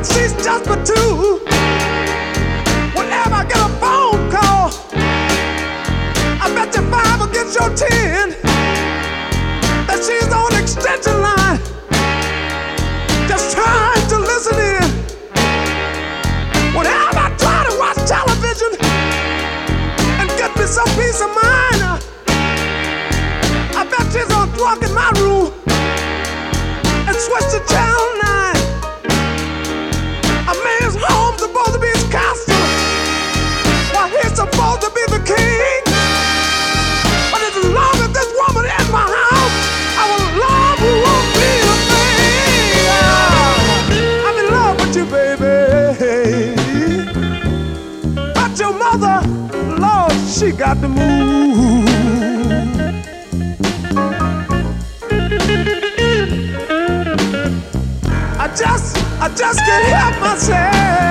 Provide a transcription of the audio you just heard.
seats just for two. Whenever I get a phone call, I bet you 5 against your 10 that she's on extension line, just trying to listen in. Whenever I try to watch television and get me some peace of mind, I bet she's on drunk in my room and switch to channel 9. A man's home supposed to be his castle, while he's supposed to be the king. But as long as this woman in my house, our love won't be a thing. I'm in love with you, baby. But your mother, Lord, she got to move. I just can't help myself.